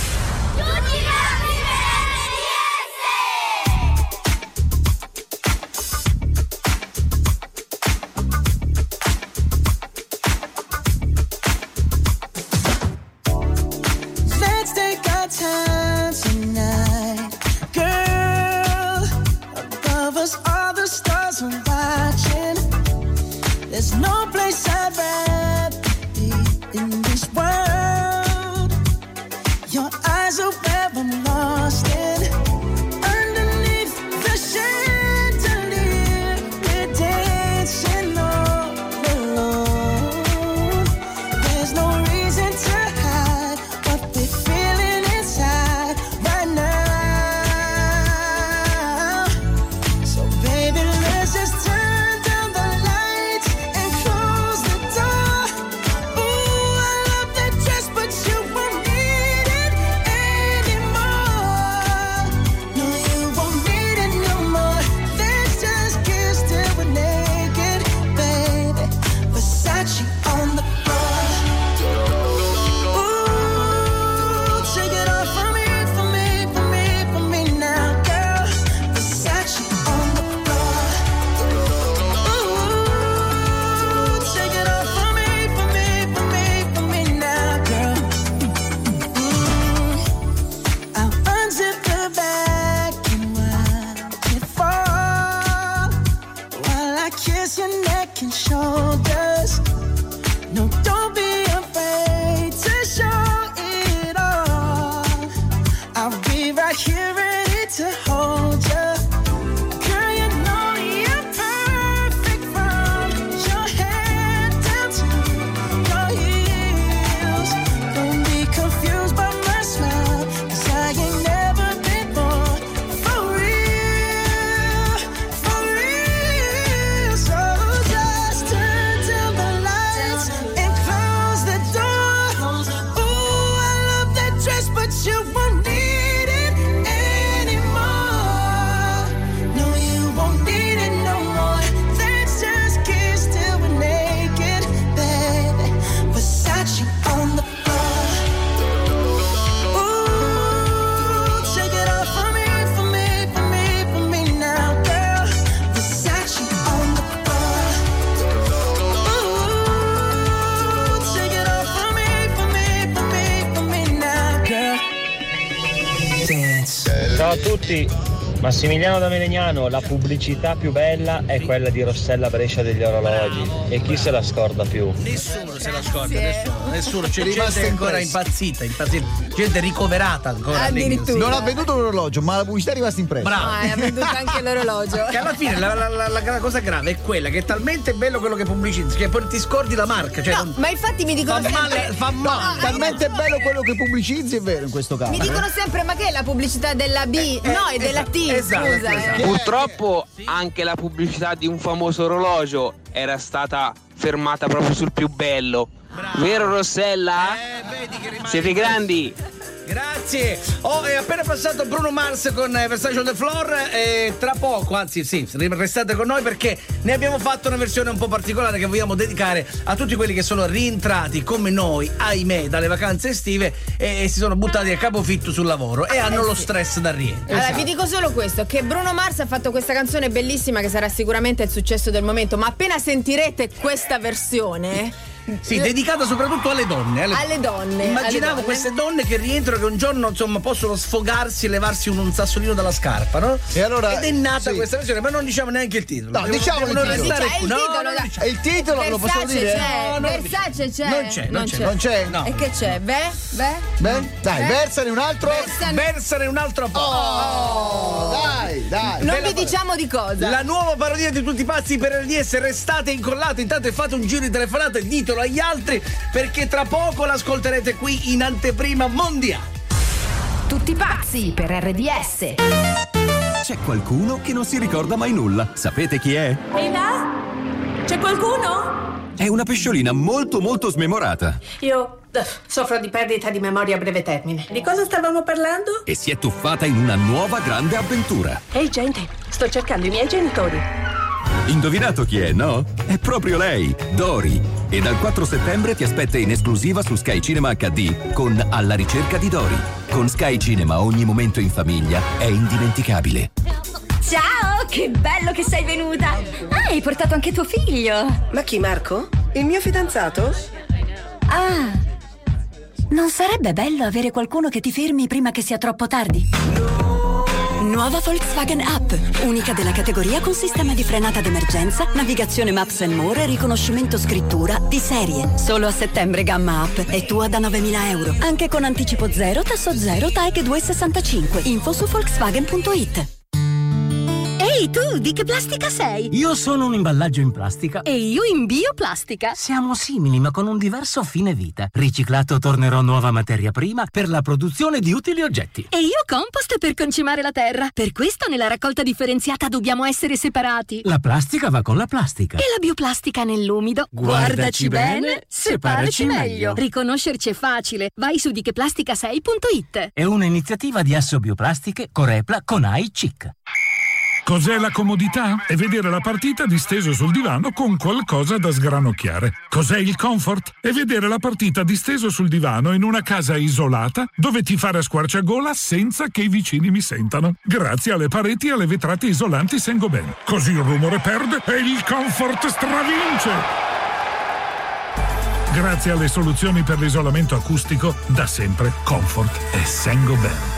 Let's take our time tonight, girl. Above us, all the stars are watching. There's no place I'd rather be in this world. Your eyes are where I'm lost in. Underneath the chandelier, we're dancing all alone. There's no reason to hide what we're feeling inside right now. So baby, let's just turn down the lights and close the door. Ooh, I love that dress, but you won't need it anymore. No, you won't need it no more. Let's just kiss till we're naked, baby. Versace on the floor. Ooh, take it off for me, for me, for me, for me now, girl. Versace on the floor. Ooh, take it off for me, for me, for me, for me now, girl. I'll unzip the back and watch it fall while I kiss your neck and shoulders. No, don't be afraid to show it all. I'll be right here ready to hold you. Girl, you know you're perfect from your head down to your heels. Don't be confused by my smile, 'cause I ain't never been more for real, for real. So just turn down the lights and close the door. Ooh, I love that dress, but you won't need it anymore. No, you won't need it no more. Let's just kiss till we're naked, baby. Versace on the floor. Ooh, take it off for me, for me, for me, for me now, girl. Versace on the floor. Ooh, take it off for me, for me, for me, for me now, girl. Dance. Ciao a tutti, Massimiliano da Melegnano. La pubblicità più bella è quella di Rossella Brescia degli orologi. E chi se la scorda più? Nessuno se la scorda, nessuno. C'è Rimasta gente ancora impressa. impazzita, gente ricoverata ancora. lì. Addirittura. Non ha venduto l'orologio, ma la pubblicità è rimasta impressa. Bravo. Ha venduto anche l'orologio. Che alla fine la cosa grave è quella che è talmente bello quello che pubblicizzi che poi ti scordi la marca. Cioè No, ma infatti mi dicono fa sempre male, fa male. Talmente bello quello che pubblicizzi, è vero in questo caso. Mi dicono sempre, ma che è la pubblicità della B? No, è della T, esatto, scusa. esatto. Purtroppo anche la pubblicità di un famoso orologio era stata fermata proprio sul più bello. Vero Rossella? Vedi che rimane Siete grandi? Grazie. È appena passato Bruno Mars con Versace on the Floor e tra poco, anzi sì, restate con noi perché ne abbiamo fatto una versione un po' particolare che vogliamo dedicare a tutti quelli che sono rientrati come noi, ahimè, dalle vacanze estive e si sono buttati a capofitto sul lavoro e hanno lo stress da rientro. Allora, vi dico solo questo, che Bruno Mars ha fatto questa canzone bellissima che sarà sicuramente il successo del momento, ma appena sentirete questa versione... Sì, dedicata soprattutto alle donne. Alle donne. Immaginavo queste donne che rientrano, che un giorno insomma possono sfogarsi e levarsi un sassolino dalla scarpa, no? E allora, ed è nata sì, questa versione, ma non diciamo neanche il titolo. No, diciamo il titolo. Il titolo lo possiamo dire? Versace c'è. Non c'è. No. E che c'è? Beh? Dai, versane un altro. Versane un altro po'. Oh, dai. Non vi diciamo di cosa. La nuova parodia di Tutti pazzi per RDS, restate incollati, intanto fate un giro di telefonate e ditelo agli altri perché tra poco l'ascolterete qui in anteprima mondiale. Tutti pazzi per RDS. C'è qualcuno che non si ricorda mai nulla. Sapete chi è? Ehi là? C'è qualcuno? È una pesciolina molto molto smemorata. Io soffro di perdita di memoria a breve termine. Di cosa stavamo parlando? E si è tuffata in una nuova grande avventura. Ehi gente, sto cercando i miei genitori. Indovinato chi è, no? È proprio lei, Dory. E dal 4 settembre ti aspetta in esclusiva su Sky Cinema HD con Alla ricerca di Dory. Con Sky Cinema ogni momento in famiglia è indimenticabile. Ciao, che bello che sei venuta. Ah, hai portato anche tuo figlio. Ma chi, Marco? Il mio fidanzato? Ah, non sarebbe bello avere qualcuno che ti fermi prima che sia troppo tardi? Nuova Volkswagen Up, unica della categoria con sistema di frenata d'emergenza, navigazione Maps and More e riconoscimento scrittura di serie. Solo a settembre gamma Up è tua da 9.000 euro. Anche con anticipo 0, tasso 0, TAEG 265. Info su Volkswagen.it. Ehi tu, di che plastica sei? Io sono un imballaggio in plastica. E io in bioplastica. Siamo simili ma con un diverso fine vita. Riciclato tornerò nuova materia prima per la produzione di utili oggetti. E io compost per concimare la terra. Per questo nella raccolta differenziata dobbiamo essere separati. La plastica va con la plastica. E la bioplastica nell'umido. Guardaci bene, separaci meglio. Riconoscerci è facile. Vai su dicheplasticasei.it. È un'iniziativa di Asso Bioplastiche Corepla con AI CIC. Cos'è la comodità? È vedere la partita disteso sul divano con qualcosa da sgranocchiare. Cos'è il comfort? È vedere la partita disteso sul divano in una casa isolata dove ti fare a squarciagola senza che i vicini mi sentano. Grazie alle pareti e alle vetrate isolanti Saint-Gobain. Così il rumore perde e il comfort stravince. Grazie alle soluzioni per l'isolamento acustico, da sempre Comfort e Saint-Gobain.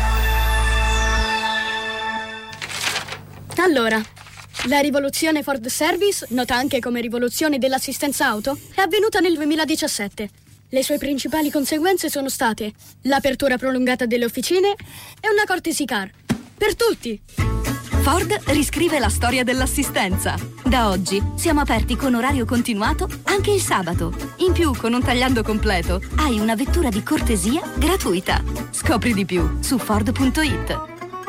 Allora, la rivoluzione Ford Service, nota anche come rivoluzione dell'assistenza auto, è avvenuta nel 2017. Le sue principali conseguenze sono state l'apertura prolungata delle officine e una courtesy car. Per tutti! Ford riscrive la storia dell'assistenza. Da oggi siamo aperti con orario continuato anche il sabato. In più, con un tagliando completo, hai una vettura di cortesia gratuita. Scopri di più su Ford.it.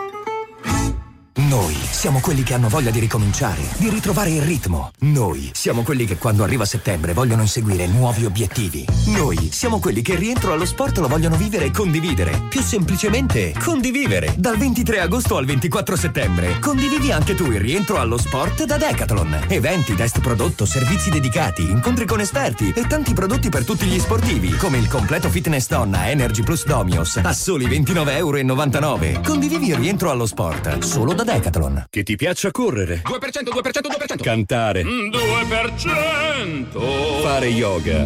Noi siamo quelli che hanno voglia di ricominciare, di ritrovare il ritmo. Noi siamo quelli che quando arriva settembre vogliono inseguire nuovi obiettivi. Noi siamo quelli che il rientro allo sport lo vogliono vivere e condividere. Più semplicemente, condividere. Dal 23 agosto al 24 settembre, condividi anche tu il rientro allo sport da Decathlon. Eventi, test prodotto, servizi dedicati, incontri con esperti e tanti prodotti per tutti gli sportivi, come il completo fitness donna Energy Plus Domios a soli €29,99. Condividi il rientro allo sport solo da Decathlon. Che ti piaccia correre, 2%. cantare, 2%. fare yoga,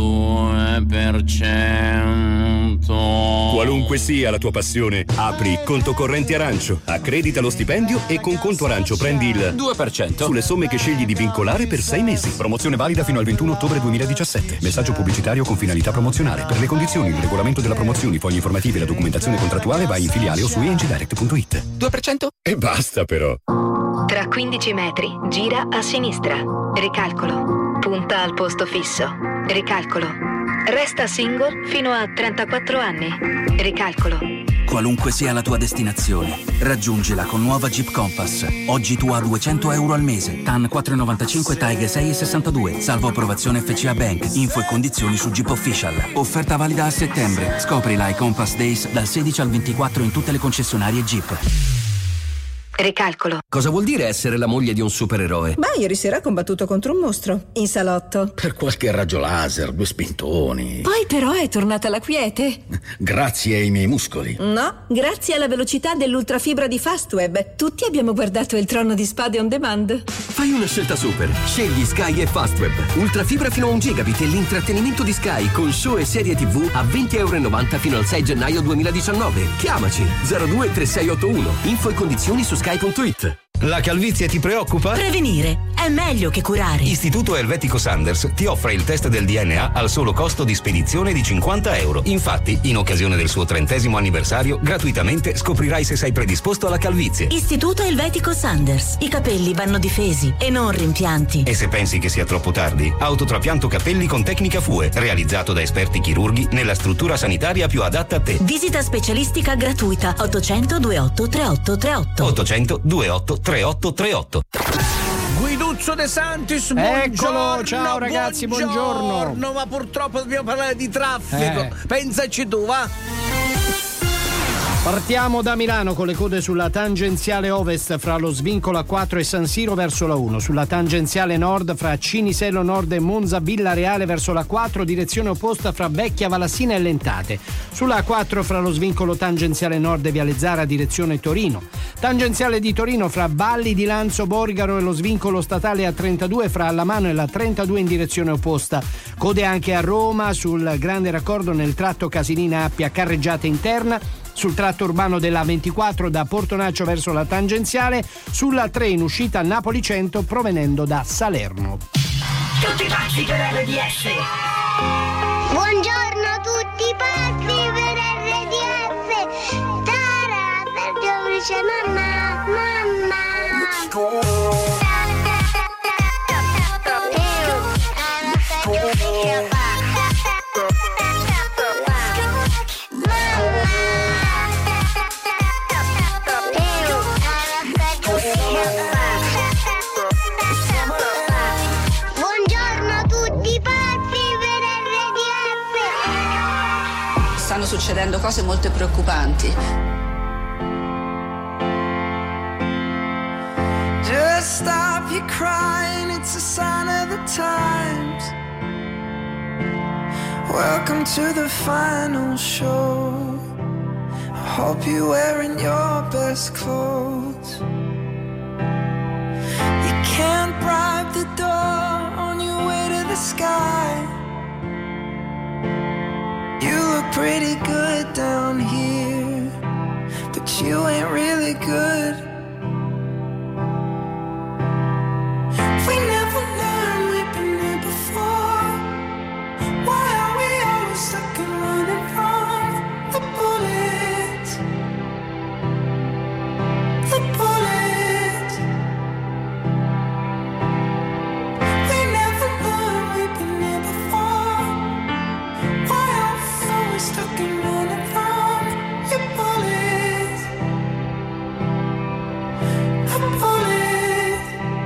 2%. Qualunque sia la tua passione, apri conto corrente Arancio, accredita lo stipendio e con conto Arancio prendi il 2% sulle somme che scegli di vincolare per 6 mesi. Promozione valida fino al 21 ottobre 2017. Messaggio pubblicitario con finalità promozionale. Per le condizioni, il regolamento della promozione, i fogli informativi e la documentazione contrattuale vai in filiale o su ingdirect.it. 2%? E basta però. Tra 15 metri, gira a sinistra. Ricalcolo. Punta al posto fisso. Ricalcolo. Resta single fino a 34 anni. Ricalcolo. Qualunque sia la tua destinazione, raggiungila con nuova Jeep Compass. Oggi tu a €200 al mese. TAN 4,95, TAEG 6,62. Salvo approvazione FCA Bank. Info e condizioni su Jeep Official. Offerta valida a settembre. Scoprila ai Compass Days dal 16 al 24 in tutte le concessionarie Jeep. Ricalcolo. Cosa vuol dire essere la moglie di un supereroe? Ma ieri sera ha combattuto contro un mostro in salotto. Per qualche raggio laser, 2 spintoni. Poi però è tornata la quiete. Grazie ai miei muscoli. No, grazie alla velocità dell'ultrafibra di Fastweb. Tutti abbiamo guardato il Trono di Spade on demand. Fai una scelta super. Scegli Sky e Fastweb. Ultrafibra fino a 1 gigabit e l'intrattenimento di Sky con show e serie TV a €20,90 fino al 6 gennaio 2019. Chiamaci 023681. Info e condizioni su Sky.it. La calvizie ti preoccupa? Prevenire è meglio che curare. Istituto Helvetico Sanders ti offre il test del DNA al solo costo di spedizione di €50. Infatti, in occasione del suo 30° anniversario, gratuitamente scoprirai se sei predisposto alla calvizie. Istituto Helvetico Sanders. I capelli vanno difesi e non rimpianti. E se pensi che sia troppo tardi, autotrapianto capelli con tecnica FUE, realizzato da esperti chirurghi nella struttura sanitaria più adatta a te. Visita specialistica gratuita 800 28 3838. 800 28 3838. Maurizio De Santis, Eccolo, buongiorno. ciao ragazzi, buongiorno. Ma purtroppo dobbiamo parlare di traffico. Pensaci tu, va. Partiamo da Milano con le code sulla tangenziale ovest fra lo svincolo A4 e San Siro verso la 1, sulla tangenziale nord fra Cinisello Nord e Monza Villareale verso la 4, direzione opposta fra Vecchia Valassina e Lentate, sulla A4 fra lo svincolo tangenziale nord e Viale Zara direzione Torino, tangenziale di Torino fra Valli di Lanzo Borgaro e lo svincolo statale A32 fra Allamano e la 32 in direzione opposta, code anche a Roma sul grande raccordo nel tratto Casilina Appia carreggiata interna, sul tratto urbano della 24 da Portonaccio verso la tangenziale, sulla 3 in uscita Napoli 100 provenendo da Salerno. Tutti pazzi per RDS. Buongiorno a tutti pazzi per RDS. Tara, Sergio dice mamma, mamma. Stanno succedendo cose molto preoccupanti. Just stop your crying, it's a sign of the times. Welcome to the final show. I hope you're wearing your best clothes. You can't bribe the door on your way to the sky. You look pretty good down here, but you ain't really good. We never learned we've been here before. Why are we always stuck and running from the bullets? The bullets. We never learned we've been here before. Why are we always stuck and running from your bullets? The bullets.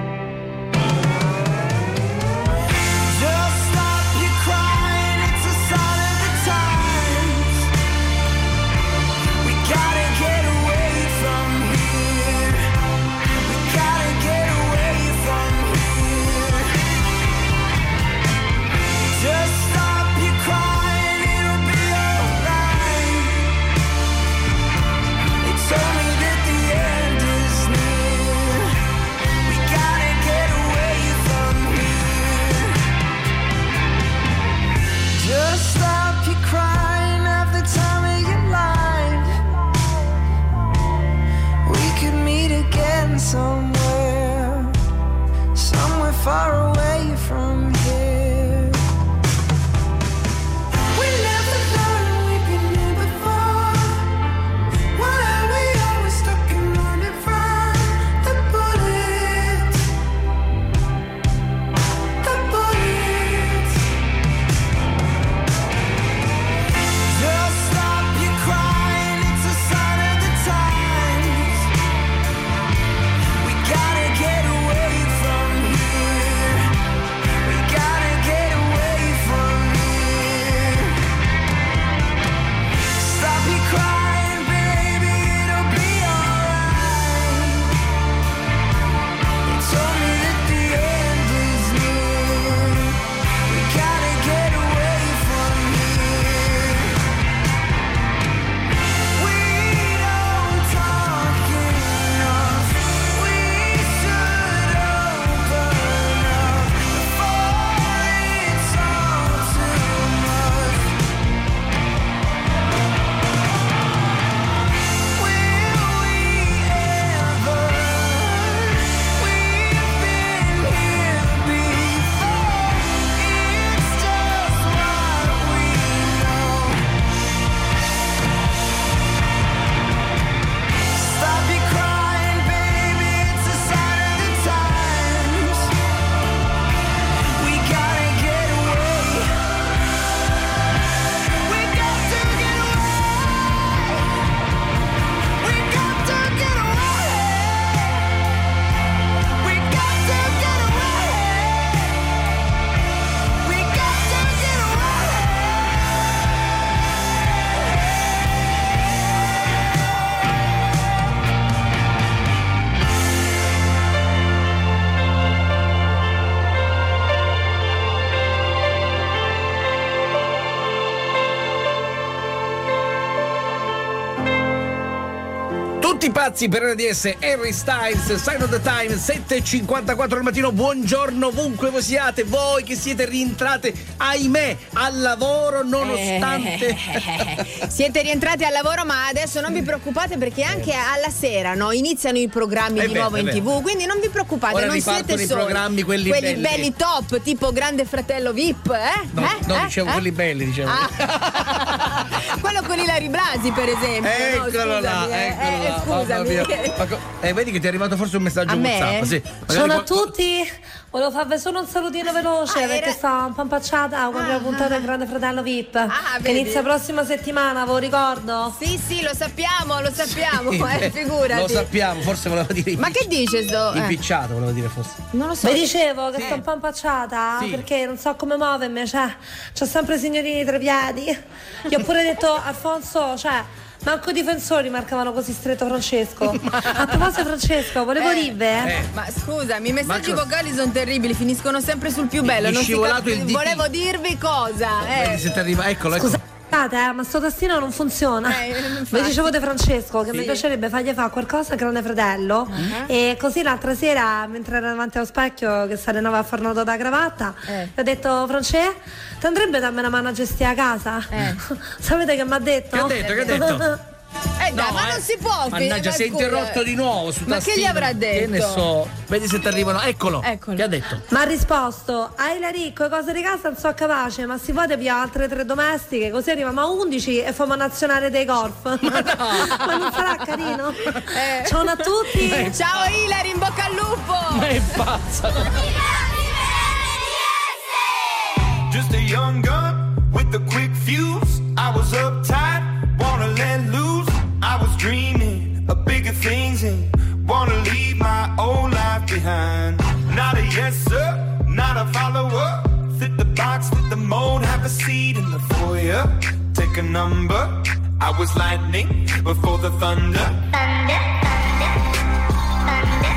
Just stop your crying, it's a sign of the times. We gotta get away from here. We gotta get away from here. Just stop your crying, it'll be alright. They told me that the end is near. We gotta get away from here. Just stop your crying, have the time of your life. We could meet again somewhere, somewhere far away from here. We never learned we've been here before. Why are we always stuck and running from the bullets? The bullets. Just stop your crying, it's a sign of the times. We gotta get away from here. We gotta Tutti pazzi per RDS, Harry Styles, Sign of the Time, 7:54 del mattino. Buongiorno ovunque voi siate, voi che siete rientrate, ahimè, al lavoro nonostante. Siete rientrati al lavoro, ma adesso non vi preoccupate perché anche alla sera, no, iniziano i programmi di nuovo in TV, quindi non vi preoccupate, Ora non siete i soli. programmi quelli belli top, tipo Grande Fratello VIP, dicevo quelli belli, dicevo. Quello con Ilary Blasi, per esempio. Eccolo là, scusami. Vedi che ti è arrivato forse un messaggio WhatsApp. Sì. Ciao a tutti, volevo farvi solo un salutino veloce perché sto un po' impacciata con la puntata del Grande Fratello VIP che inizia prossima settimana, ve lo ricordo? Sì, lo sappiamo, figurati. Lo sappiamo, forse voleva dire ma che dice sto? Impicciato voleva dire forse. Non lo so. Vi dicevo che sto un po' impacciata perché non so come muovermi, c'ho sempre signorini tra i piedi. Gli ho pure detto, Alfonso, manco i difensori marcavano così stretto Francesco. A proposito Francesco, volevo dirvi ma scusami, i messaggi vocali sono terribili, finiscono sempre sul più bello. Non volevo dirvi cosa. Se ti arriva, eccolo. Scusate, ma sto tastino non funziona. Vi dicevo di Francesco che mi piacerebbe fargli fare qualcosa a Grande Fratello e così l'altra sera mentre era davanti allo specchio che si allenava a far nodo da cravatta gli ho detto: Francesco, ti andrebbe darmi una mano a gestire a casa? Sapete che mi ha detto? Che ha detto? Dai, ma non si può. Mannaggia, si è interrotto di nuovo su ma che gli avrà detto? Che ne so. Vedi se ti arrivano. Eccolo. Che ha detto? Ma ha risposto: a Ilary, con cose di casa non so capace, ma si può pigliare altre 3 domestiche, così arriviamo a 11 e famo nazionale dei golf. Ma non sarà carino? Ciao a tutti. Ciao Ilary, in bocca al lupo. Ma è pazza. Just a young gun with a quick fuse. I was uptight, wanna let loose. I was dreaming of bigger things and wanna leave my old life behind. Not a yes sir, not a follower. Fit the box, fit the mold, have a seat in the foyer. Take a number. I was lightning before the thunder. Thunder, thunder, thunder,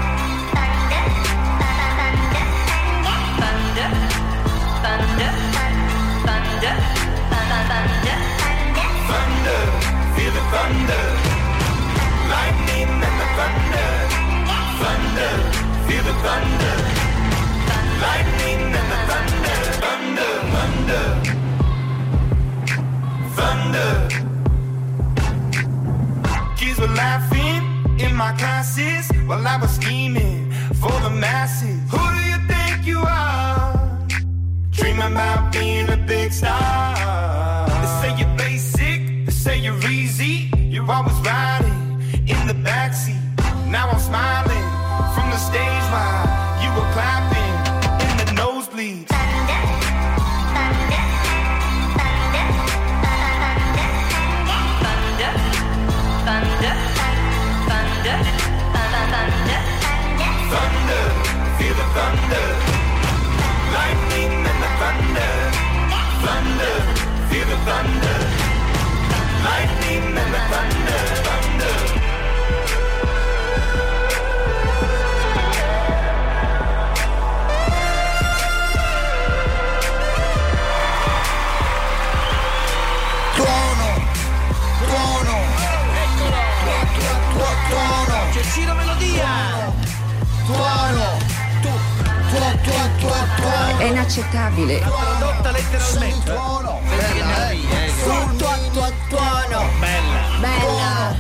thunder, thunder, thunder, thunder, thunder, thunder. Feel the thunder, lightning and the thunder, thunder, feel the thunder, lightning and the thunder, thunder, thunder. Kids were laughing in my classes while I was scheming for the masses. Who do you think you are? Dreaming about being a big star. They say you're basic, they say you're easy. You're always riding in the backseat. Now I'm smiling from the stage while you were clapping in the nosebleeds. Thunder, thunder, thunder, thunder, thunder, thunder, thunder, thunder, feel the thunder, lightning and the thunder, thunder, feel the thunder, lightning and the thunder, thunder. Tuono, c'è Ciro Melodia. Tuono. È inaccettabile. Tradotta letteralmente. Tuono. Tuono. Bella.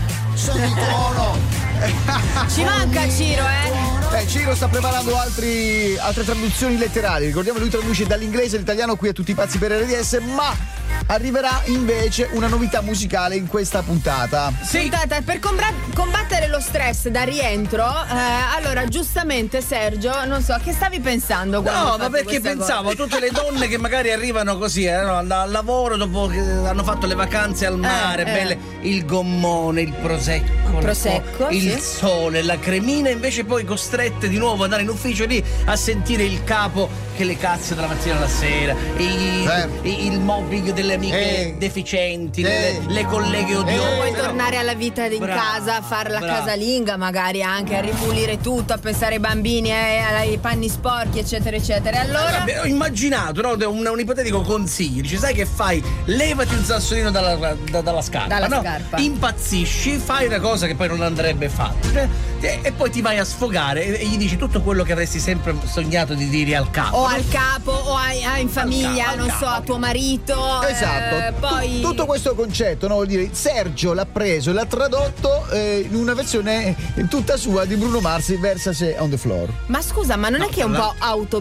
Ci manca Ciro, Ciro sta preparando altre traduzioni letterali. Ricordiamo, lui traduce dall'inglese all'italiano qui a Tutti i pazzi per RDS, ma arriverà invece una novità musicale in questa puntata. Puntata per combattere lo stress da rientro. Allora, giustamente, Sergio, non so, che stavi pensando? No, ma perché pensavo a tutte le donne che magari arrivano così al lavoro dopo che hanno fatto le vacanze al mare, belle, il gommone, il prosecco, il sole, la cremina, invece poi costrette di nuovo ad andare in ufficio lì a sentire il capo che le cazzo dalla mattina alla sera, il mobbing delle amiche deficienti, le colleghe odiose. Puoi tornare alla vita in casa, a fare la casalinga, magari anche a ripulire tutto, a pensare ai bambini, ai panni sporchi, eccetera, eccetera. Allora ho immaginato, no? Un ipotetico consiglio. Dice, sai che fai? Levati un sassolino dalla scala. scarpa. Impazzisci, fai una cosa che poi non andrebbe fatta e poi ti vai a sfogare e gli dici tutto quello che avresti sempre sognato di dire al capo. O al capo, o in famiglia, al capo. a tuo marito. Esatto. Poi Tutto questo concetto, no? Vuol dire, Sergio l'ha preso e l'ha tradotto in una versione tutta sua di Bruno Mars, Versa Se on the Floor. Ma scusa, ma non è che è un po'